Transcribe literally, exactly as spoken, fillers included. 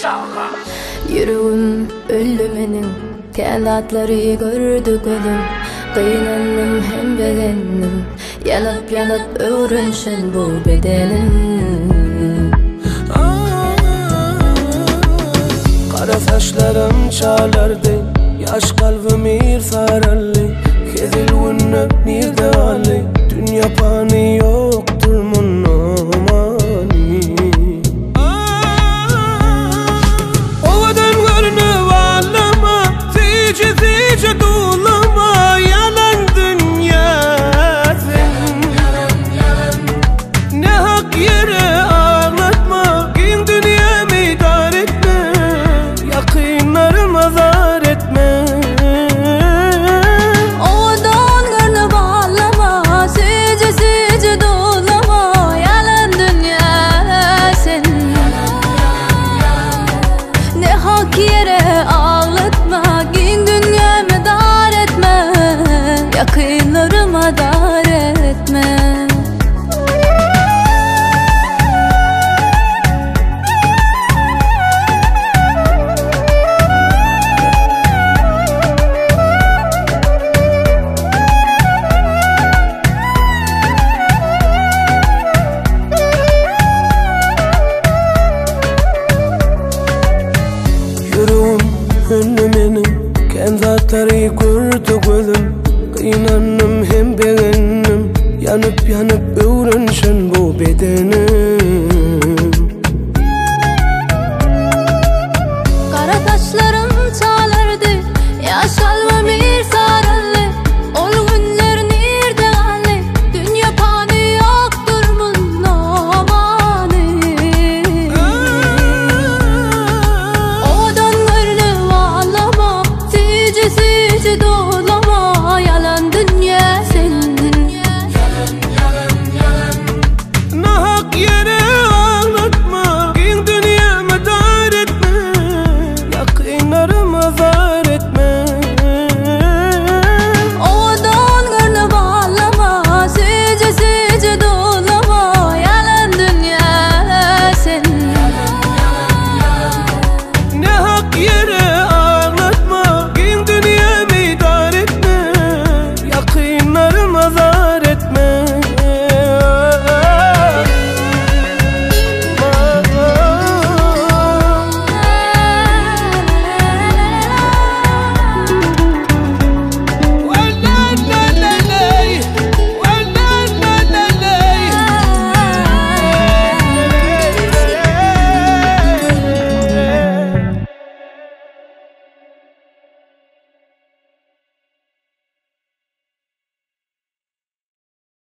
Yüreğim ölümünün kanatları gördü gözüm. Kıynandım hem bedendim, yanıp yanıp öğrenşin bu bedenim. Kara saçlarım çalardı, yaş kalbim irfaralli. Kezil günü nirde ali, dünya pani yoktur munumani. Ovadan görünü vallama, zici zici dulama. Yalan dünya senin, ne hak yere ağlatma. Gün dünyamı idar etme, yakınlarıma zar etme. Ovadan görünü vallama, zici zici dulama. Yalan dünya senin, ne hak yere ağlatma. Gün dünyamı dar etme, yakınlarıma dar etme. Yüreğim önlü benim, kendi zatları